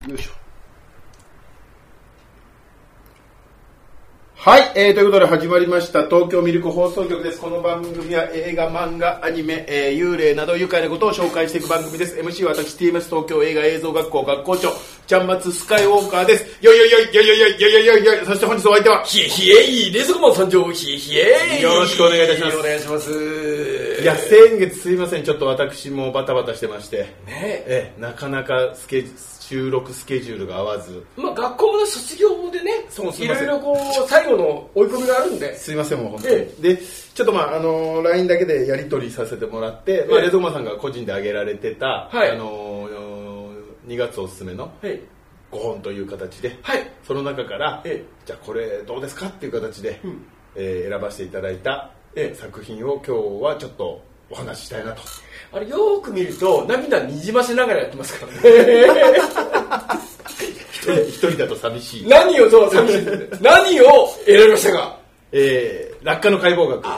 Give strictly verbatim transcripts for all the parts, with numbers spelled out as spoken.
よいしょ。はい、えー、ということで始まりました東京ミルク放送局です。この番組は映画、漫画、アニメ、えー、幽霊など愉快なことを紹介していく番組です。 エムシー は私 ティーエムエス 東京映画映像学校学校長ちゃんまつスカイウォーカーです。よいよいよいよいよいよいよいよいよいよい。そして本日お相手はひえひえいレズコマン参上ひえひえい。 よろしくお願いいたします。 お願いします。 いや先月すいません、ちょっと私もバタバタしてましてねええなかなかスケ収録スケジュールが合わず、 まあ学校の卒業でね、 そうすいいません、 ろいろこう最後の追い込みがあるんで、 すいませんもう本当に、 ええでちょっとまああの ライン だけでやり取りさせてもらって、まあ、 えレドマさんが個人で挙げられてた、 はい、 あのにがつおすすめのごほんという形で、はい、その中から、えじゃあこれどうですかっていう形で、うんえー、選ばせていただいた、え作品を今日はちょっとお話ししたいなと。 あれよーく見ると涙にじませながらやってますからね一人, 一人だと寂しい。 何をそう寂しい何を選びましたか。 えー、落下の解剖学や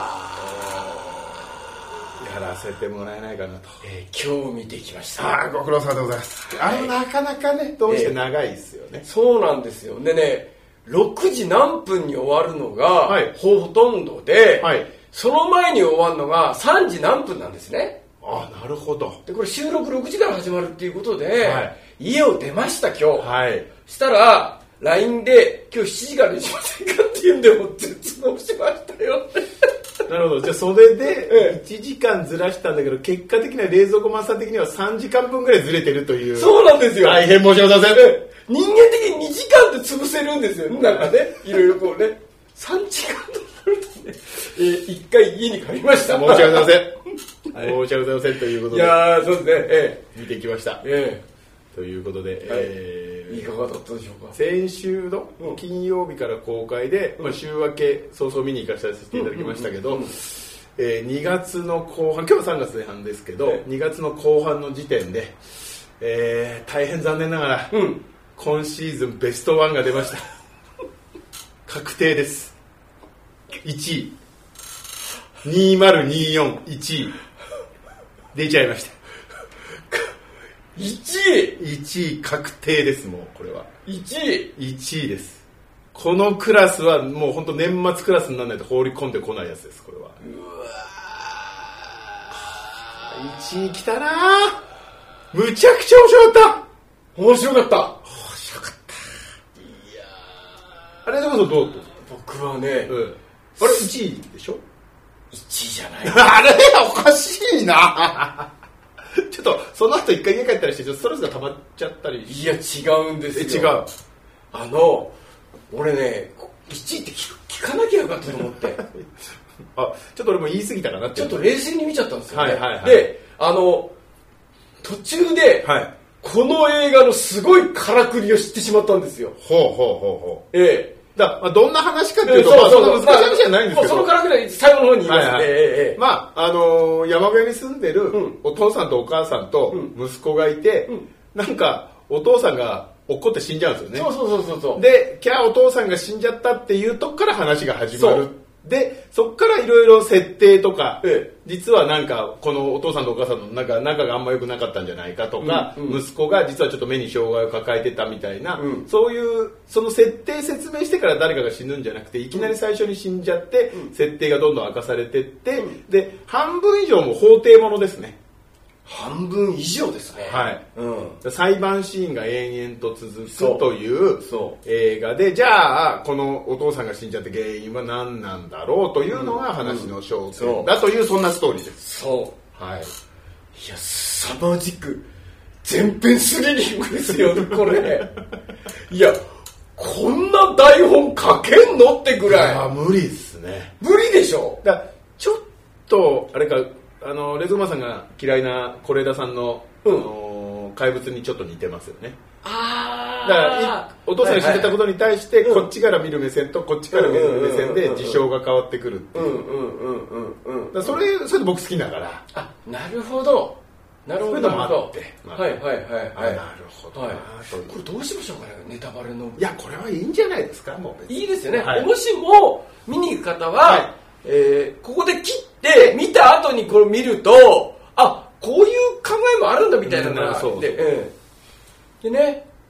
らせてもらえないかなと、 えー、今日見てきました。 あご苦労様でございます、はい、あれなかなかねどうして長いですよね、 えー、そうなんですよ。でねろくじ何分に終わるのが、はい、ほとんどで、はい、その前に終わるのがさんじ何分なんですね。 あなるほど。 でこれ収録ろくじから始まるっていうことで、はい、家を出ました今日、はい、したら ライン で今日しちじからにしませんかって言うんでもう絶望しましたよなるほど。じゃあそれでいちじかんずらしたんだけど、結果的には冷蔵庫マスター的にはさんじかんぶんぐらいずれてるという。 そうなんですよ。 大変申し訳ございません。 人間的ににじかんで潰せるんですよなんかねいろいろこうねさんじかんとなるとね、えー、いっかい家に帰りました。 申し訳ございませんはい、申し訳ございませんということで、 いやーそうですね、えー、見てきました、 えー、ということで、はいえー、いかがだったでしょうか。 先週の金曜日から公開で、うんまあ、週明け早々見に行かせていただきましたけど、えー、にがつの後半、今日はさんがつ前半ですけど、えー、にがつの後半の時点で、えー、大変残念ながら、うん、今シーズンベストワンが出ました確定です。いちいにせんにじゅうよん いちい出ちゃいました。 いちいいちい確定です。もうこれはいちいいちいです。このクラスはもう本当年末クラスにならないと放り込んでこないやつです。これはうわいちい来たな。むちゃくちゃ面白かった。 面白かった面白かったいやあれでこそどう僕はね、 うん、あれいちいでしょ。 いちいじゃないあれおかしいなちょっとその後一回家帰ったりしてちょっとストレスが溜まっちゃったり。 いや違うんですよ。 違う。 あの俺ねいちいって 聞, 聞かなきゃよかったと思ってあちょっと俺も言い過ぎたかなってちょっと冷静に見ちゃったんですよね、 はいはいはい、 であの途中で、はい、この映画のすごいからくりを知ってしまったんですよ。 ほうほうほうほう。 ええだまあ、どんな話かっていうと、えー、そうそうそう、まあ、そんな難しい話じゃないんですけど、 そのからくりは最後の方に言います、 はいはいえー、 まああのー、山辺に住んでるお父さんとお母さんと息子がいて、うん、なんかお父さんが落っこって死んじゃうんですよね。 そうそうそうそう。 でキャーお父さんが死んじゃったっていうとこから話が始まる。でそっからいろいろ設定とか、ええ、実はなんかこのお父さんとお母さんのなんか仲があんま良くなかったんじゃないかとか、うんうん、息子が実はちょっと目に障害を抱えてたみたいな、うん、そういうその設定説明してから誰かが死ぬんじゃなくていきなり最初に死んじゃって、うん、設定がどんどん明かされてって、うん、で半分以上も法廷ものですね。 半分以上ですね。 はい、うん、裁判シーンが延々と続くという映画で、じゃあこのお父さんが死んじゃった原因は何なんだろうというのが話の焦点だという、そんなストーリーです。 そう、 はい、いや凄まじく全編スリリングですよこれいやこんな台本書けんのってぐらい。 いや無理ですね。 無理でしょ。 だちょっとあれかあのレズマさんが嫌いな是枝さんの、うん、あの怪物にちょっと似てますよね。 あだからお父さんが死んでたことに対して、はいはい、こっちから見る目線とこっちから見る目線で事象が変わってくるっていうそれそれで僕好きだから。 あなるほどなるほど。そういうのもあって、 まあ、 はいはいはいはい。なるほど、はい、 これどうしましょうかねネタバレの。 いやこれはいいんじゃないですか。もういいですよね、はい、もしも見に行く方は、はいえー、ここで切って見た後にこれ見るとあこういう考えもあるんだみたいなのがあって、うんでね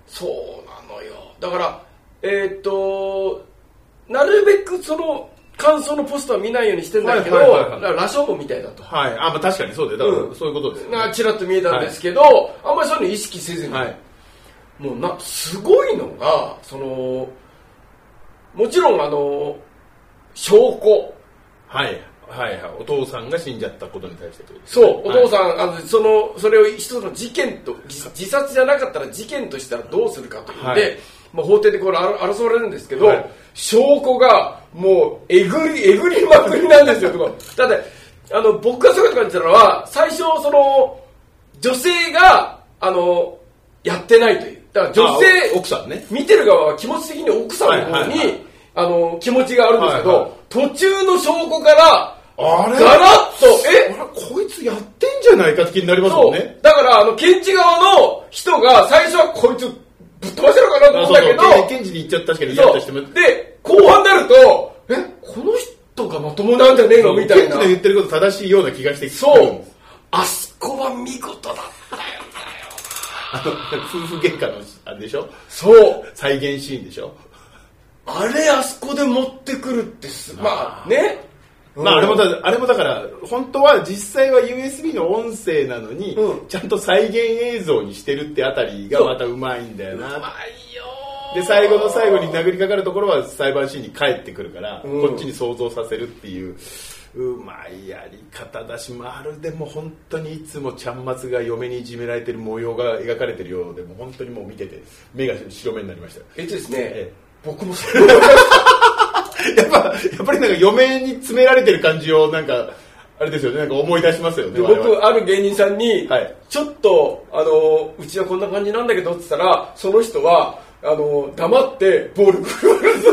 そうなのよ。だからえー、っとなるべくその感想のポストは見ないようにしてるんだけど、はいはいはいはい、羅生門みたいだと。 はい。あ、まあ確かにそうで、だからそういうことですね。 ちらっと見えたんですけど、はい、あんまりそういうの意識せずに、はい、もうなすごいのがそのもちろんあの証拠、 はいはいはい、お父さんが死んじゃったことに対して、ね、 そう、お父さん、はい、あのそのそれを一つの事件と自殺じゃなかったら事件としたらどうするかというので、はい、まあ、法廷でこれ争われるんですけど、はい、証拠がもうえぐりえぐりまくりなんですよ。だってあの僕がそういうこと感じたのは、最初その女性があのやってないという、だから女性奥さんね、 見てる側は気持ち的に奥さんの方に、はいはいはい、あの気持ちがあるんですけど、はいはい、途中の証拠からあれガラッとえあれこいつやってんじゃないかって気になりますもんね。 だからあの検事側の人が最初はこいつぶっ飛ばしてるかなと思ったけど、 そうそう検事に言っちゃった確かに嫌としても、 で後半になるとえこの人がまともなんじゃねえのみたいな、 検事の言ってること正しいような気がしてきて、 そうあそこは見事だったよあの夫婦喧嘩のあれでしょ、 そう再現シーンでしょ、 あれあそこで持ってくるってすまあね、 まあ、あれもだあれもだから本当は実際は ユーエスビー の音声なのに、うん、ちゃんと再現映像にしてるってあたりがまたうまいんだよな。 うまいよ。 で最後の最後に殴りかかるところは裁判シーンに帰ってくるから、うん、こっちに想像させるっていううまいやり方だし、まるでも本当にいつもちゃんまつが嫁にいじめられてる模様が描かれてるようで、も本当にもう見てて目が白目になりました。 えっとですね、ええ、僕もそうやっぱ、やっぱりなんか嫁に詰められてる感じをなんか、あれですよね、なんか思い出しますよね。 僕、ある芸人さんに、はい、ちょっと、あの、うちはこんな感じなんだけどって言ったら、その人は、あの、黙って暴力振るわれる。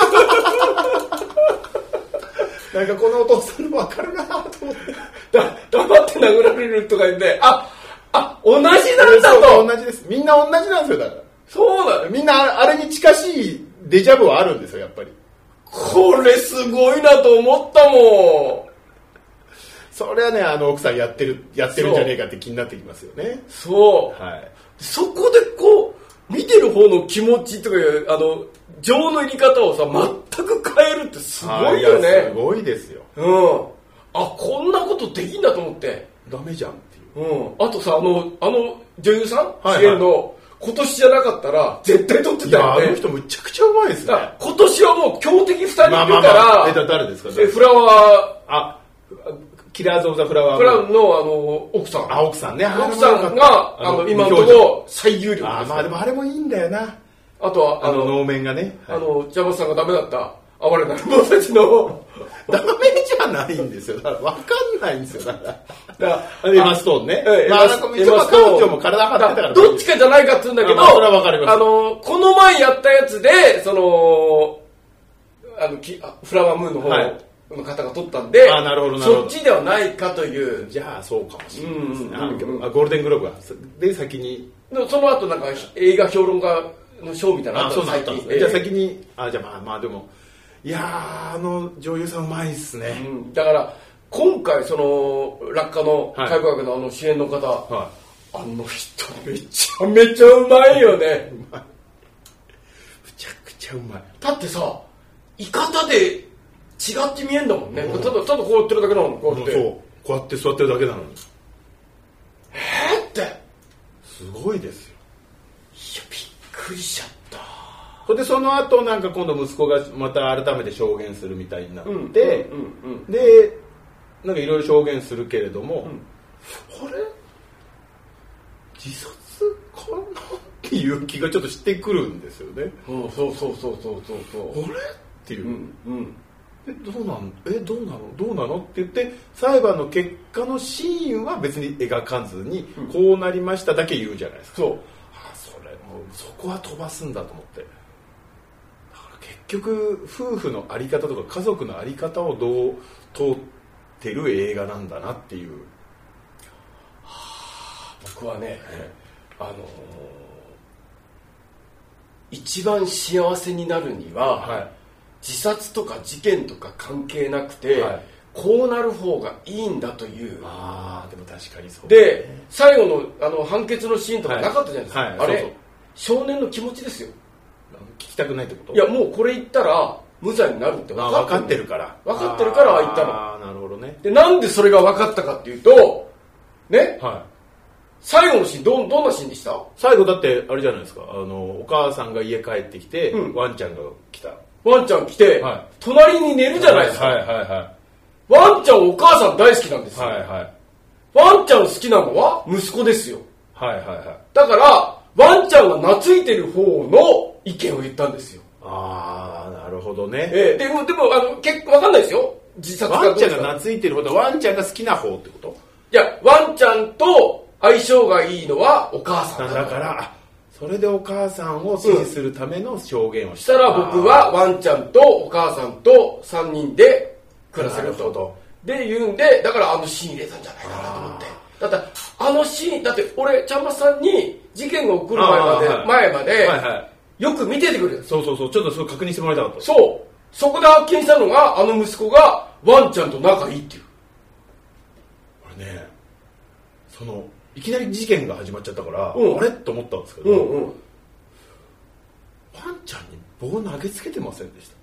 なんかこのお父さんの分かるなと思って。 だ黙って殴られるとか言って、あ、あ、同じなんだと。 同じです。みんな同じなんですよ、だから。 そうだ。 みんなあれに近しいデジャブはあるんですよ、やっぱり。 これすごいなと思ったもん。 それはね、あの奥さんやってるやってるんじゃねえかって気になってきますよね。 そう、はい、そこでこう見てる方の気持ちとかいうあの情の入り方をさ全く変えるってすごいよね。 すごいですよ。 うん。あ、こんなことできんだと思って。 ダメじゃんっていう。 うん。あとさ、あのあの女優さん、はいはい、主演の今年じゃなかったら絶対撮ってたよね。 いや、あの人むちゃくちゃうまいですね。 今年はもう強敵ふたりいるから、まあまあまあ、 え、誰ですか？ え、フラワー、 あ、キラーズ・オブ・ザ・フラワー。 フラワーのあの奥さん。 あ、奥さんね。 奥さんがあの今のところ最有力です。 あ、まあでもあれもいいんだよな。 あとはあの能面がね。 あのジャマスさんがダメだった哀れなる者たちのダメじゃないんですよ。だから分かんないんですよ。だから。エマストーンね。まあ、エマストーン。彼女も体張ってたから。 どっちかじゃないかって言うんだけど、 それは分かります。 あの、この前やったやつで、その、あの、フラワームーンの方の方が撮ったんで、 あ、なるほど、なるほど。 そっちではないかという。 じゃあ、そうかもしれないですね。あ、ゴールデングローブが。で、先に。 その後、なんか、映画評論家の賞みたいなのあったんですね。じゃあ先に、あ、じゃあまあまあでも、いやー、あの女優さんうまいっすね、 うん、だから今回その落下の開学のあの主演の方、はい、あの人めちゃめちゃうまいよねうまい、むちゃくちゃうまい。 だってさいかたで違って見えんだもんね、うん、ただただこうやってるだけなの、こうやって、 そうこうやって座ってるだけなのに、 えーってすごいですよ。 いやびっくりしちゃった。 それでその後なんか今度息子がまた改めて証言するみたいになって、うんうんうんうん、でなんかいろいろ証言するけれども、うん、あれ自殺かなっていう気がちょっとしてくるんですよね。 うん、そうそうそうそうそうそうあれっていう、 うんうん、 えどうなのえどうなのどうなのって言って裁判の結果のシーンは別に描かずに、うん、こうなりましただけ言うじゃないですか。 そう、 はあ、それもそこは飛ばすんだと思って。結局夫婦の在り方とか家族の在り方をどう通ってる映画なんだなっていう、 はあ、僕はね、あのー、一番幸せになるには、はい、自殺とか事件とか関係なくて、はい、こうなる方がいいんだという。 ああでも確かにそうで最後の、あの判決のシーンとかなかったじゃないですか、はいはい、あれそうそう少年の気持ちですよ。 聞きたくないってこと？ いやもうこれ言ったら無罪になるって分かってる。 分かってるから分かってるから言ったの。 ああなるほどね。 でなんでそれが分かったかっていうとね、 はい、 最後のシーン ど, どんなシーンでした？ 最後だってあれじゃないですか、あのお母さんが家帰ってきて、うん、ワンちゃんが来た。 ワンちゃん来て、はい、隣に寝るじゃないですか。 はいはいはいはい、 ワンちゃんお母さん大好きなんですよ。 はいはい、 ワンちゃん好きなのは息子ですよ。 はいはいはい、 だからワンちゃんが懐いてる方の意見を言ったんですよ。 ああなるほどね。 えー、でもでもあの結構分かんないですよ。自殺かどうか。 ワンちゃんが懐いてる方とワンちゃんが好きな方ってこと？ いやワンちゃんと相性がいいのはお母さんだからそれでお母さんを支持するための証言をした、 うん、したら僕はワンちゃんとお母さんとさんにんで暮らせるとで言うんで、だからあのシーン入れたんじゃないかなと思って。だってあのシーンだって俺ちゃんまさんに事件が起こる前まで、はい、前まで、はいはい、よく見ててくれる。 そうそうそう、ちょっとそれ確認してもらいたかった。 そうそこで発見したのがあの息子がワンちゃんと仲いいっていう。 これね、そのいきなり事件が始まっちゃったから、 うん、 あれと思ったんですけど、 うんうん、 ワンちゃんに棒投げつけてませんでした？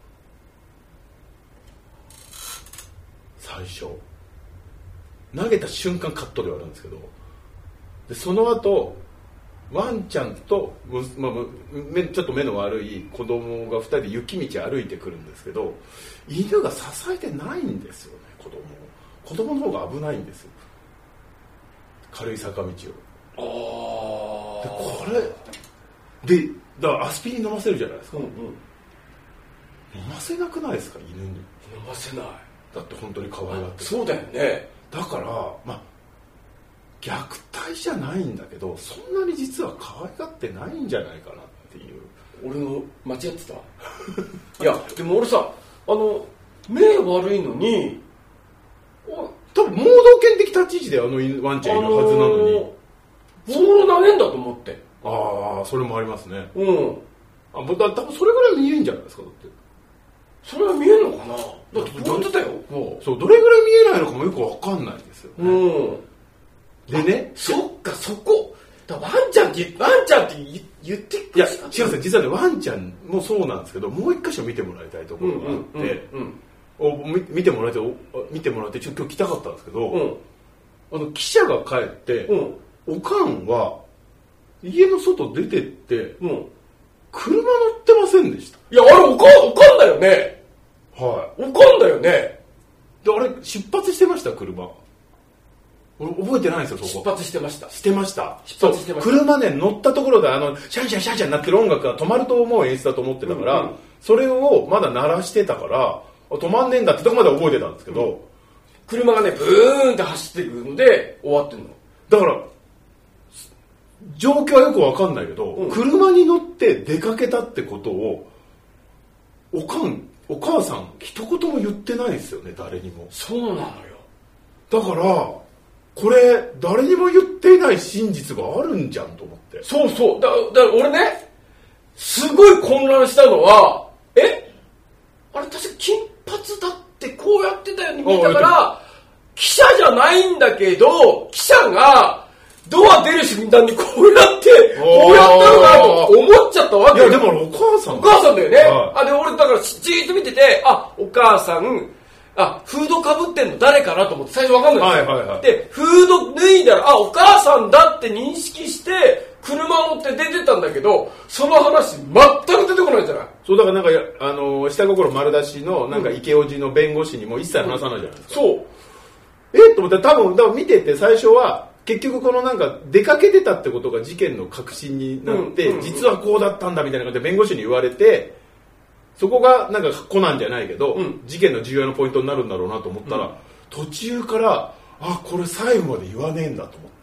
最初投げた瞬間カットではあるんですけど、でその後ワンちゃんと、まあ、目ちょっと目の悪い子供がふたりで雪道歩いてくるんですけど、犬が支えてないんですよね。子供子供の方が危ないんですよ、軽い坂道を。あでこれでだからアスピリン飲ませるじゃないですか、うんうん、飲ませなくないですか？犬に飲ませない。 だって本当に可愛がって。 そうだよね。だからまあ虐待じゃないんだけど、そんなに実は可愛がってないんじゃないかなっていう。 俺の間違ってたいやでも俺さ、あの目悪いのに多分盲導犬的立ち位置であのワンちゃんいるはずなのに、 ボール投げんだと思って。 ああそれもありますね。 うんあだ多分それぐらい見えんじゃないですか。だってそれは見えんのかな。だってボールだよ。 そうどれぐらい見えないのかもよく分かんないんですよね。 うんでね、 そっかそこだワンちゃんってワンちゃんって言っていや違うんですよ。実はねワンちゃんもそうなんですけど、もう一箇所見てもらいたいところがあって、お見てもらって見てもらってちょっと今日来たかったんですけど、うん、あの記者が帰って、うん、おかんは家の外出てって、うん、車乗ってませんでした。 いやあれおかんおかんだよね。 はい。 おかんだよね。であれ出発してました車。俺覚えてないんですよ。そこ出発してました。 してました。 出発してました。 車ね乗ったところであのシャンシャンシャンシャンなってる音楽が止まると思う演出だと思ってたから、うんうん、それをまだ鳴らしてたから止まんねえんだってとこまで覚えてたんですけど、うん、 車がねブーンって走ってくるので終わってるの。 だから状況はよくわかんないけど、うん、車に乗って出かけたってことをおかんお母さん一言も言ってないですよね、誰にも。 そうなのよ。 だからこれ誰にも言っていない真実があるんじゃんと思って。 そうそう だ, だから俺ねすごい混乱したのは、えあれ確か金髪だってこうやってたように見えたから記者じゃないんだけど、記者がドア出る瞬間にこうやってこうやったのかなと思っちゃったわけよ。 いやでもお母さんお母さんだよね、はい、あで俺だからじーっと見てて、あお母さんあフードかぶってんの誰かなと思って最初わかんないんですよ、はいはいはい、でフード脱いだらあお母さんだって認識して車乗って出てたんだけど、その話全く出てこないじゃない。 そうだからなんかあの下心丸出しのなんか池叔父の弁護士にも一切話さないじゃないですか、 うん、そうえっと思ったら多分多分見てて最初は結局このなんか出かけてたってことが事件の核心になって、うんうんうん、実はこうだったんだみたいな感じで弁護士に言われて、そこがなんかコナンじゃないけど、うん、事件の重要なポイントになるんだろうなと思ったら、うん、途中からあこれ最後まで言わねえんだと思って、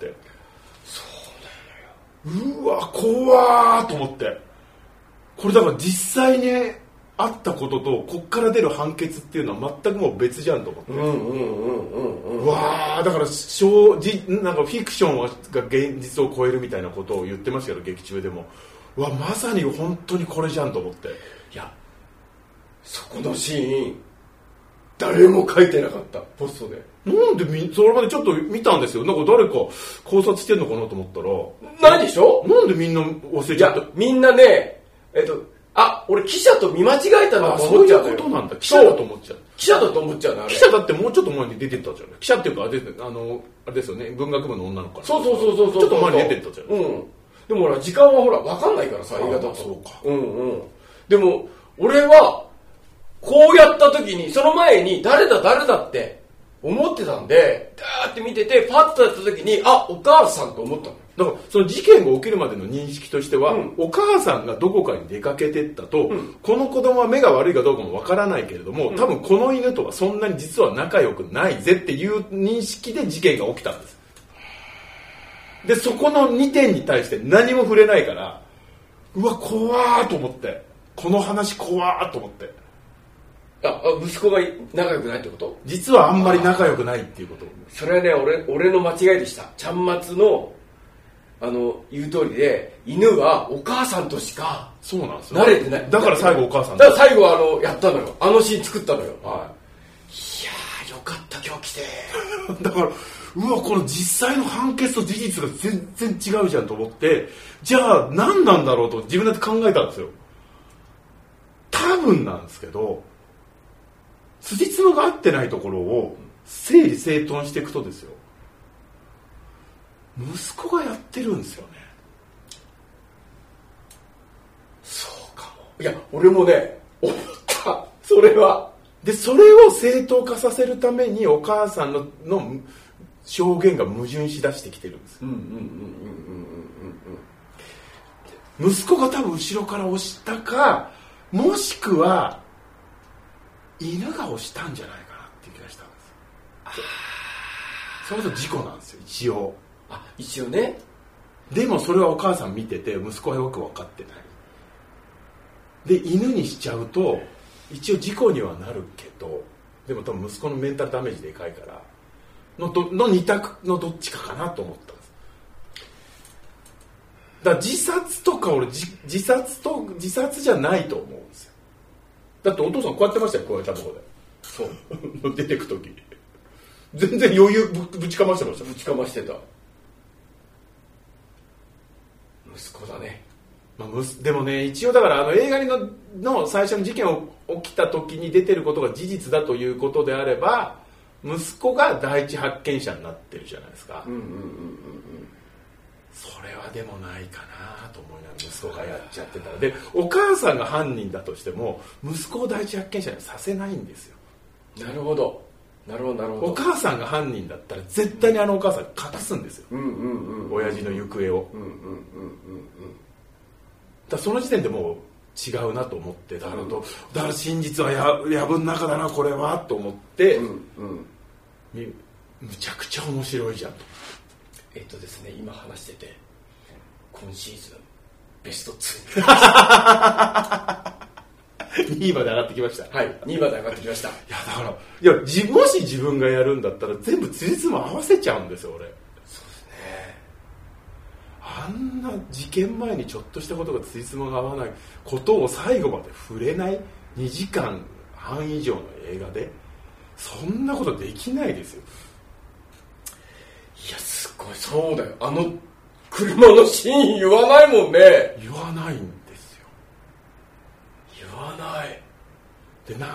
そうなのよ。 うわ怖ーと思って、これだから実際にあったこととこっから出る判決っていうのは全くもう別じゃんと思って、うんうんうんうんうん、うわーだから正直なんかフィクションが現実を超えるみたいなことを言ってましたけど劇中でも、うわまさに本当にこれじゃんと思って。 いやそこのシーン誰も書いてなかったポストで。 なんでみそれまでちょっと見たんですよ。なんか誰か考察してんのかなと思ったらないでしょ。 なんでみんな忘れちゃった。 いやみんなねえっとあ俺記者と見間違えたなと思っちゃうのよ。 そういうことなんだ。記者だと思っちゃう。 記者だと思っちゃうのあれ。 記者だってもうちょっと前に出てったじゃん。記者っていうかあれですね、あのあれですよね、文学部の女の子から。 そうそうそうそうそう。 ちょっと前に出てったじゃん。 うん。でもほら時間はほら分かんないからさ映画だと。 そうか。 うんうん。でも俺はこうやった時にその前に誰だ誰だって思ってたんで、ダーって見ててパッとやった時にあお母さんと思ったの。 だからその事件が起きるまでの認識としては、うん、お母さんがどこかに出かけてったと、うん、この子供は目が悪いかどうかもわからないけれども、うん、多分この犬とはそんなに実は仲良くないぜっていう認識で事件が起きたんです。でそこのにてんに対して何も触れないから、うわ怖ーと思って、この話怖ーと思って、 あ息子が仲良くないってこと。 実はあんまり仲良くないっていうこと。 それはね 俺, 俺の間違いでした。ちゃんまつのあの言う通りで犬はお母さんとしかそうなんですよ慣れてない。 だから最後お母さんだから最後はあのやったのよ。あのシーン作ったのよ、はい、いやーよかった今日来てだからうわこの実際の判決と事実が全然違うじゃんと思って、じゃあ何なんだろうと自分で考えたんですよ。多分なんですけど辻褄が合ってないところを整理整頓していくとですよ、息子がやってるんですよね。 そうかも。いや俺もね思ったそれは。 でそれを正当化させるためにお母さんのの証言が矛盾しだしてきてるんです。息子が多分後ろから押したか、もしくは犬が押したんじゃないかなっていう気がしたんです。あそれこそ事故なんですよ一応。 あ一応ね。 でもそれはお母さん見てて息子はよく分かってない。で犬にしちゃうと一応事故にはなるけど、でも多分息子のメンタルダメージでかいからのどの二択のどっちかかなと思ったんです。だから自殺とか俺自自殺と自殺じゃないと思うんですよ。だってお父さんこうやってましたよ、こうやったところで。そう出てく時全然余裕 ぶ, ぶちかましてました。 ぶちかましてた息子だね。 まあ、でもね一応だからあの映画 の, の最初の事件を起きた時に出てることが事実だということであれば、息子が第一発見者になってるじゃないですか。うんうんうんうん、それはでもないかなと思いながら息子がやっちゃってたら、でお母さんが犯人だとしても息子を第一発見者にさせないんですよ。 なるほどなるほどなるほど。 お母さんが犯人だったら絶対にあのお母さん隠すんですよ、うんうんうん、親父の行方を、うんうんうんうん、だその時点でもう違うなと思って、だから、うん、だから真実はや藪の中だなこれはと思って、うんうん、む, むちゃくちゃ面白いじゃんと。 えっとですね今話してて今シーズンベストツーにいまで上がってきました。 はいにいまで上がってきました。いやだからいやじもし自分がやるんだったら全部つじつま合わせちゃうんですよ俺。 そうですね。 あんな事件前にちょっとしたことがつじつまが合わないことを最後まで触れないにじかんはん以上の映画でそんなことできないですよ。 いやすごい。そうだよ、あの車のシーン言わないもんね。 言わないんですよ。 言わないでな、うん、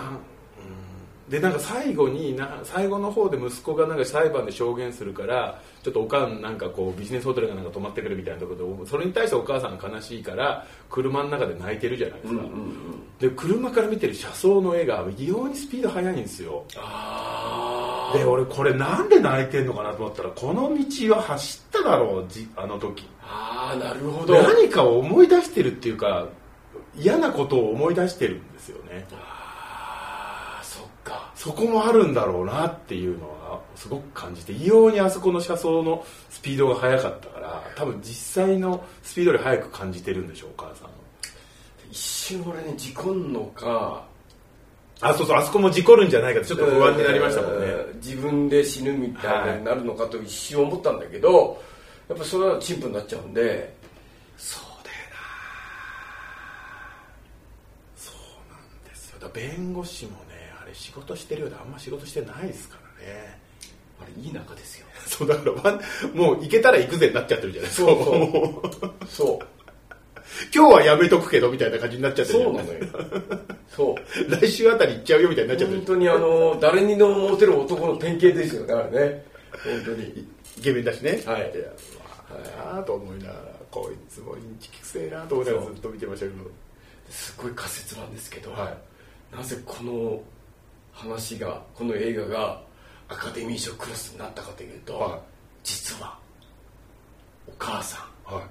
でなんか最後にな最後の方で息子がなんか裁判で証言するからちょっとおかんなんかこうビジネスホテルがなんか泊まってくるみたいなところでそれに対してお母さんが悲しいから車の中で泣いてるじゃないですか、うんうんうん、で車から見てる車窓の絵が異様にスピード速いんですよ。あで俺これなんで泣いてんのかなと思ったらこの道は走っただろうじあの時。 ああなるほど。 何かを思い出してるっていうか嫌なことを思い出してるんですよね。 ああそっか。 そこもあるんだろうなっていうのはすごく感じて、異様にあそこの車窓のスピードが速かったから多分実際のスピードより速く感じてるんでしょうお母さん。 一瞬俺ね事故んのかあそうそうあそこも事故るんじゃないかとちょっと不安になりましたもんね、 えー、自分で死ぬみたいになるのかと一瞬思ったんだけど、はい、やっぱそれは陳腐になっちゃうんで。 そうだよな。そうなんですよ。だ弁護士もねあれ仕事してるようであんま仕事してないですからね。 あれいい仲ですよ。 そうだから、ま、もう行けたら行くぜになっちゃってるじゃないですか。 そうそうそう今日はやめとくけどみたいな感じになっちゃってる。 そうなのよ。そう来週あたり行っちゃうよみたいになっちゃってる。 本当にあの誰にでもモテる男の典型ですよね、あれね。本当にイケメンだしね。 はい。 いや、まあ、なあと思いながら、こいつもインチキくせえなと思いながらずっと見てましたけど。 すごい仮説なんですけど、 はい、 なぜこの話がこの映画がアカデミー賞クラスになったかというと、はい、実はお母さん、はい、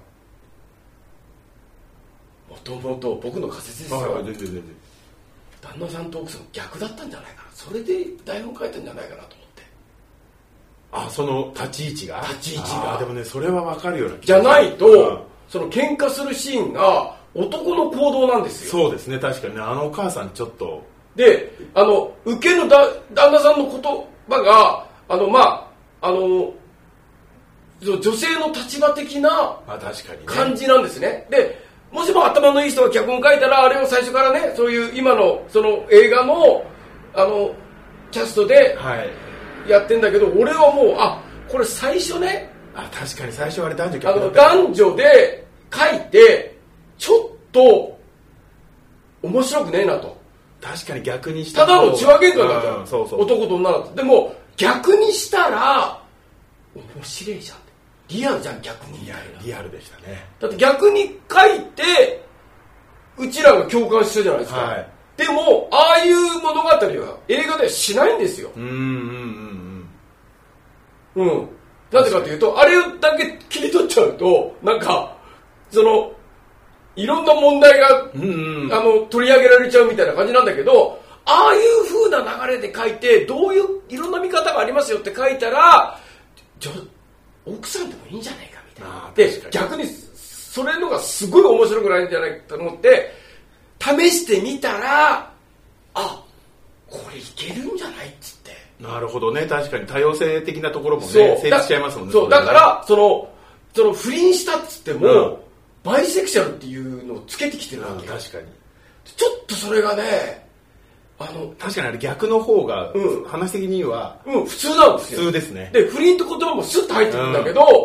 もともと僕の仮説ですよ、はい、全然全然旦那さんと奥さん逆だったんじゃないかな、それで台本書いたんじゃないかなと思って。 あ、その立ち位置が立ち位置がでもね、それは分かるような気がする。じゃないと、うん、その喧嘩するシーンが男の行動なんですよ。 そうですね、確かにね、あのお母さんちょっとで、あの受けのだ旦那さんの言葉があのまああの女性の立場的な感じなんですね。で、もしも頭のいい人が脚本書いたらあれを最初からね、そういう今のその映画のあのキャストでやってんだけど、はい、俺はもうあこれ最初ね、 あ確かに最初あれ男女脚本だったあの男女で書いてちょっと面白くねえなと。 確かに逆にしたただの血は喧嘩だった、 うん、そうそう男と女だった。でも逆にしたら面白いじゃん、リアルじゃん逆に。 リアル、リアルでしたね。 だって逆に書いてうちらが共感したじゃないですか、はい、でもああいう物語は映画ではしないんですよ。 うんうんうんうんうん。なぜかというと、あれだけ切り取っちゃうとなんかそのいろんな問題が、うんうん、あの取り上げられちゃうみたいな感じなんだけど、ああいう風な流れで書いて、どういういろんな見方がありますよって書いたら、じゃ奥さんでもいいんじゃないかみたいな。で、逆にそれのがすごい面白くないんじゃないかと思って試してみたら、あ、これいけるんじゃないっつって。 なるほどね、確かに多様性的なところもね成立しちゃいますもんね。 そうだからそのその不倫したっつっても、うん、バイセクシャルっていうのをつけてきてるわけよ。 確かにちょっとそれがね、あの確かにあれ逆の方が、うん、話的には、 うん、普通なんですよ。 普通ですね。 で不倫って言葉もスッと入ってるんだけど、うん、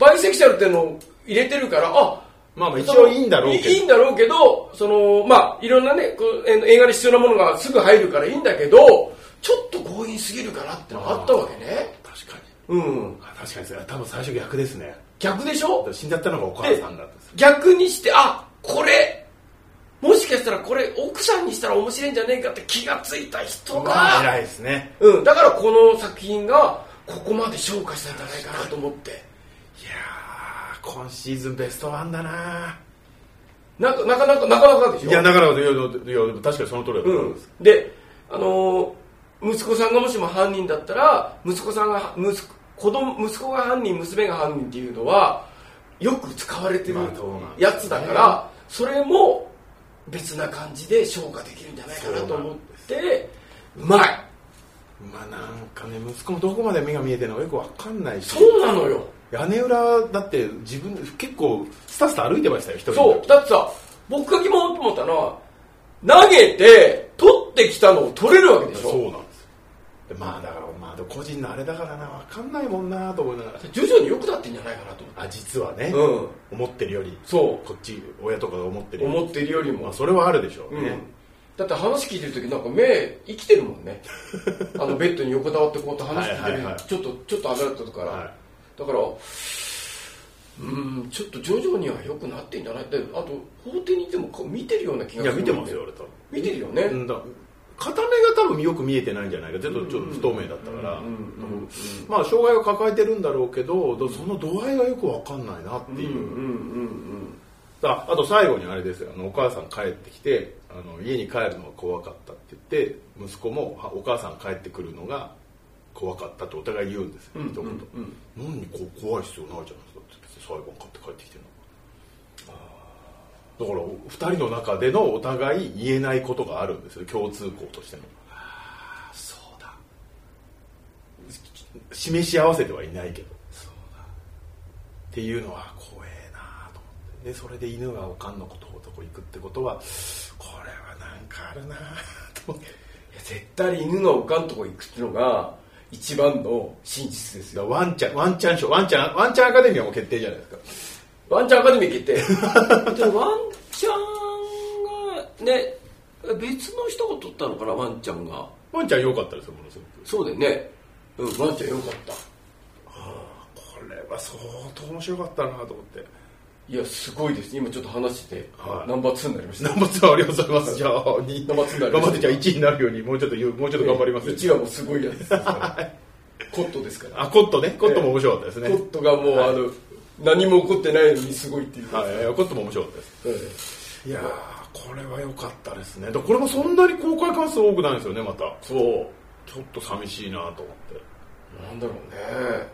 バイセクシャルっていうのを入れてるから、あ、 まあ、まあ一応いいんだろうけどいいんだろうけど、そのまあいろんなねこう映画に必要なものがすぐ入るからいいんだけど、ちょっと強引すぎるかなってのがあったわけね。 確かに。うん。 確かにそれは多分最初逆ですね。 逆でしょ。 死んじゃったのがお母さんだったんです。 逆にして、あ、これもしかしたらこれ奥さんにしたら面白いんじゃねえかって気がついた人が、 まあ、偉いですね。 うん。だからこの作品がここまで昇華したんじゃないかなと思って。いやー、今シーズンベストワンだな。 なかなかなかなかなかでしょ。 いやなかなかいやいや確かにその通りだと思います。 うん、で、あのー、息子さんがもしも犯人だったら、息子さんが息子子供息子が犯人、娘が犯人っていうのはよく使われてるやつだから、まあね、それも別な感じで消化できるんじゃないかなと思って、うまい。 まあなんかね、息子もどこまで目が見えてるのかよくわかんないし。 そうなのよ。 屋根裏だって自分結構スタスタ歩いてましたよ、一人で。 そうだってさ、僕が疑問と思ったのは、投げて取ってきたのを取れるわけでしょ。 そうなんです。まあだからまあ個人のあれだからな、分かんないもんなと思いながら、 徐々に良くなってんじゃないかなと思って。 あ、実はね、 うん、 思ってるより、 そうこっち親とかが思ってるより思ってるよりも、 まあ、それはあるでしょうね、うん、 だって話聞いてる時なんか目生きてるもんねあのベッドに横たわってこうと話聞いてる、はいはいはい、ちょっとちょっと離れたとから、はい、だからうんちょっと徐々には良くなってんじゃないって。あと法廷にいても見てるような気がする。 いや見てますよ俺多分見てるよね、うん、だ片目が多分よく見えてないんじゃないか、ちょっとちょっと不透明だったからまあ障害を抱えてるんだろうけど、その度合いがよく分かんないなっていう。あと最後にあれですよ、あのお母さん帰ってきてあの家に帰るのが怖かったって言って、息子もお母さん帰ってくるのが怖かったとお互い言うんですよ、一言、うんうんうん、何にこう怖い必要ないじゃないですかって別に裁判買って帰ってきてるの。だからふたりの中でのお互い言えないことがあるんですよ、共通項としての。 ああそうだ、 示し合わせてはいないけど、そうだっていうのは怖えなと思って。でそれで犬がおかんのことをとこ行くってことは、これはなんかあるなと思って。いや絶対犬のおかんとこ行くっていうのが一番の真実ですよ。 ワンちゃんワンちゃんショーワンちゃんワンちゃんアカデミーはもう決定じゃないですか。ワンちゃんアカデミー決定でワンちゃんがね別の人が撮ったのかな。ワンちゃんがワンちゃん良かったですよものすごく。 そうだよね、うん、ワンちゃん良かった。 これは相当面白かったなと思って。 いやすごいです。今ちょっと話してて、はい、ナンバーツーになりました。 ナンバーツーありがとうございます。じゃあナンバーツーになりました。頑張ってじゃあいちいになるようにもうちょっともうちょっと頑張ります、ね、 いちはもうすごいやつですからコットですから。 あコットねコットも面白かったですね、 えー、コットがもう、はい、あの何も起こってないのにすごいっていう、 はい、コットも面白かったです、はい、いやーこれは良かったですね。これもそんなに公開関数多くないんですよね。またそうちょっと寂しいなと思って。 なんだろうね。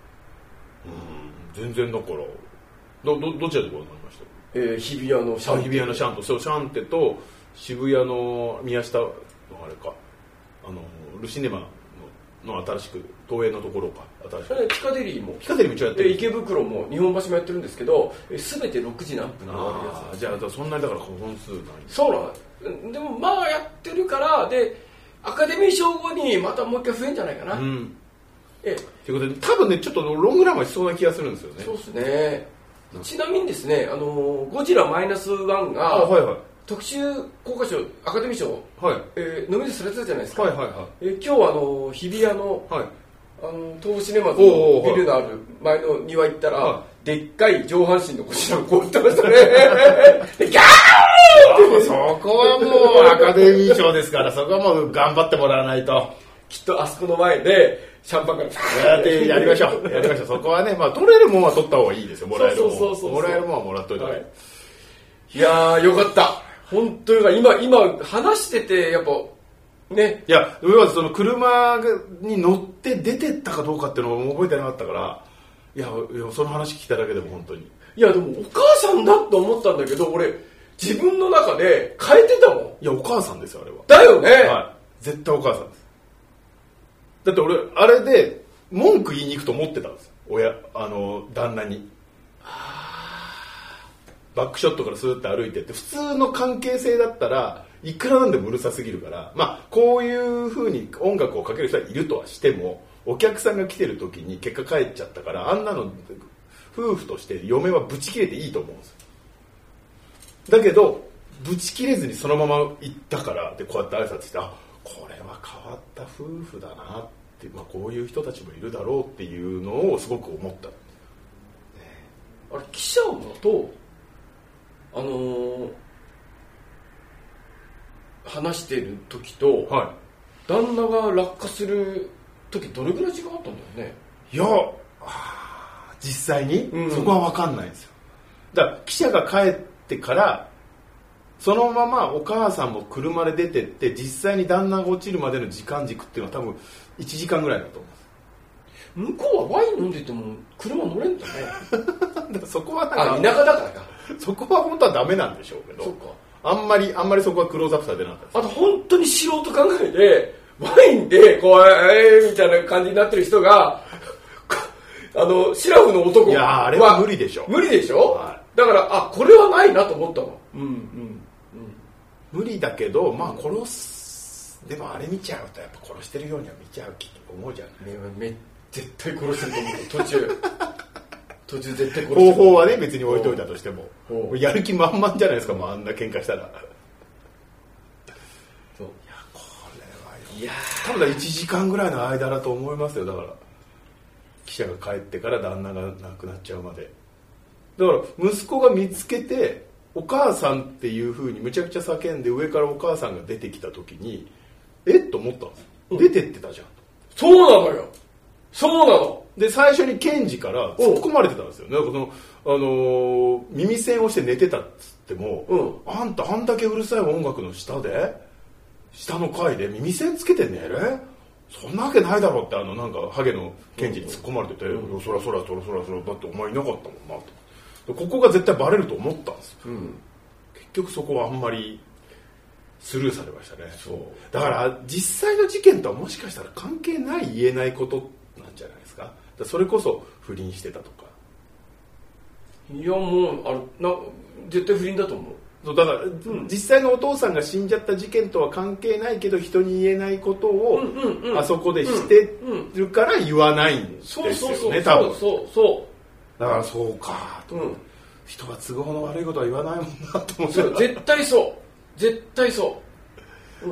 うん全然だからどどどちらでご覧になりました？ えー、日比谷のシャンテ。 日比谷のシャンテ。そうシャンテと渋谷の宮下のあれかあのルシネマ の, の新しく東映のところか新しくピカデリーもピカデリーも一応やってる。 池袋も日本橋もやってるんですけど全てろくじ何分に終わるやつ。 じゃあそんなにだから本数ない。 そうなの。でもまあやってるからでアカデミー賞後にまたもう一回増えんじゃないかな。うん。 えということで多分ねちょっとロングランはしそうな気がするんですよね。 そうですね。ちなみにですねあのゴジラマイナスワンが、 はいはい、 特集公開賞アカデミー賞、 はいえー、ノミネートされてたじゃないですか。 はいはいはい、 えー、今日あの日比谷の、はい、あの東武シネマズのビルのある前の庭行ったら、はい、でっかい上半身のゴジラをこう言ってましたねでギャーそこはもうアカデミー賞ですからそこはもう頑張ってもらわないと。 きっとあそこの前でシャンパンからやってやりましょうやりましょう。そこはね、まあ、取れるもんは取った方がいいですよ。もらえるもんそうそうそうそうもらえるもんはもらっといた方がいい、はい、 いやーよかった本当よかった。今今話しててやっぱねいや要はその車に乗って出てったかどうかっていうのを覚えてなかったからいやいやその話聞いただけでも本当にいやでもお母さんだと思ったんだけど俺自分の中で変えてたもん。 いやお母さんですよあれは。 だよね、 はい、絶対お母さんです。だって俺あれで文句言いに行くと思ってたんですよ親あの旦那に。バックショットからスーッと歩いてって普通の関係性だったらいくらなんでもうるさすぎるからまあこういう風に音楽をかける人はいるとはしてもお客さんが来てる時に結果帰っちゃったからあんなの夫婦として嫁はブチ切れていいと思うんですよ。だけどブチ切れずにそのまま行ったからでこうやって挨拶してあこれは変わった夫婦だなって、まあ、こういう人たちもいるだろうっていうのをすごく思った、ね、 あれ記者だとあのー、話してる時と、はい、旦那が落下する時どれぐらい時間あったんだよね。 いや実際に、うん、そこは分かんないんですよ。だから記者が帰ってからそのままお母さんも車で出てって実際に旦那が落ちるまでの時間軸っていうのは多分いちじかんぐらいだと思います。向こうはワイン飲んでても車乗れんだねだからそこはなんかあ田舎だからかそこは本当はダメなんでしょうけどそうかあんまりあんまりそこはクローズアップされてなかったです。 あと本当に素人考えてワインでこうえーみたいな感じになってる人があのシラフの男いやあれは無理でしょ無理でしょ、はい、だからあこれはないなと思ったの。うんうん無理だけどまあ殺すでもあれ見ちゃうとやっぱ殺してるようには見ちゃうきと思うじゃない。 めめ絶対殺してると思う途中途中絶対殺してる。 方法はね別に置いといたとしてもやる気満々じゃないですかもうあんな喧嘩したら。そういやこれはいや多分いちじかんぐらいの間だと思いますよ。だから記者が帰ってから旦那が亡くなっちゃうまでだから息子が見つけてお母さんっていう風にむちゃくちゃ叫んで上からお母さんが出てきた時にえっと思ったんですよ、うん、出てってたじゃん。 そうなのよそうなので最初に検事から突っ込まれてたんですよ。なんかその、あのー、耳栓をして寝てたっつっても、うん、あんたあんだけうるさい音楽の下で下の階で耳栓つけて寝るそんなわけないだろうってあのなんかハゲの検事に突っ込まれてて、うん、そらそらそらそらそらだってお前いなかったもんなとここが絶対バレると思ったんですよ、うん、結局そこはあんまりスルーされましたね。そうだから実際の事件とはもしかしたら関係ない言えないことなんじゃないですか。だからそれこそ不倫してたとか。 いやもうあれな絶対不倫だと思う。 そうだから、うん、実際のお父さんが死んじゃった事件とは関係ないけど人に言えないことを、うんうんうん、あそこでしてるから言わないんですよね、 そうそうそう多分。 そうそうそうだからそうかと、うん、人は都合の悪いことは言わないもんなと思って。 絶対そう絶対そう、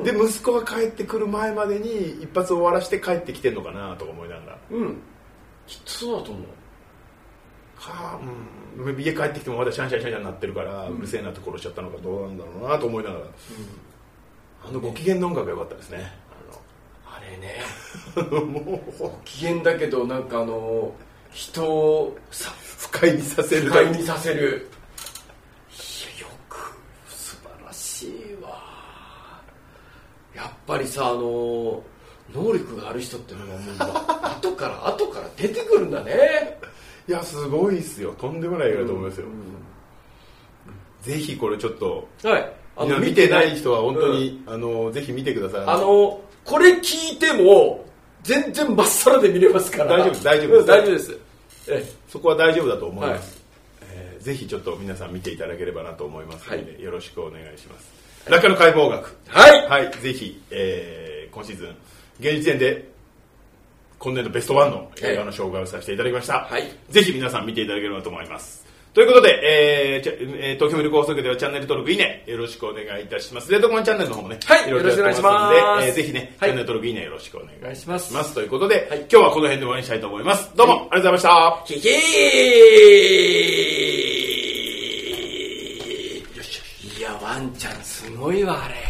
うん、で息子が帰ってくる前までに一発終わらして帰ってきてんのかなとか思いながら、 うんきっとそうだと思う。 はあ、うん、家帰ってきてもまだシャンシャンシャンシャンなってるから、うん、うるせえなって殺しちゃったのかどうなんだろうなと思いながら、うん、あのご機嫌の音楽が良かったですね。 あのあれねもうご機嫌だけどなんかあの人をさ不快にさせる不快にさせるいやよく素晴らしいわ。やっぱりさあの能力がある人っていうのはもう後から後から出てくるんだね。 いやすごいっすよ。とんでもない映画だと思いますよ、うんうん、ぜひこれちょっと、はい、あの見てない人は本当に、うん、あのぜひ見てください。 あのこれ聞いても全然まっさらで見れますから。 大丈夫です大丈夫です、 大丈夫です。 えそこは大丈夫だと思います、はいえー、ぜひちょっと皆さん見ていただければなと思いますので、はい、よろしくお願いします。落下の解剖学、 はい、 はい、ぜひ、えー、今シーズン現時点で今年度ベストワンの映画の紹介をさせていただきました、はい、ぜひ皆さん見ていただければと思います。ということで、えーえー、東京ミルク放送局ではチャンネル登録いいねよろしくお願いいたします。レッドコンチャンネルの方もね、 はい、よろしくお願いしますので、えー、ぜひね、はい、チャンネル登録いいねよろしくお願いします。 ますということで、はい、今日はこの辺で終わりにしたいと思います。どうも、はい、ありがとうございました。 ひひーいやワンちゃんすごいわあれ。